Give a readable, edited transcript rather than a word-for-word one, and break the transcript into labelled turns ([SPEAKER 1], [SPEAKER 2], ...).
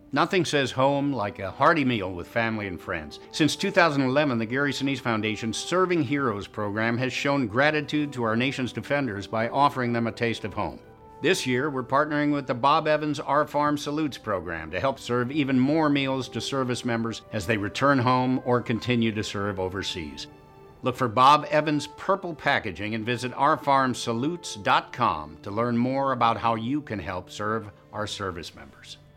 [SPEAKER 1] Nothing says home like a hearty meal with family and friends. Since 2011, the Gary Sinise Foundation's Serving Heroes program has shown gratitude to our nation's defenders by offering them a taste of home. This year, we're partnering with the Bob Evans Our Farm Salutes program to help serve even more meals to service members as they return home or continue to serve overseas. Look for Bob Evans Purple Packaging and visit ourfarmsalutes.com to learn more about how you can help serve our service members.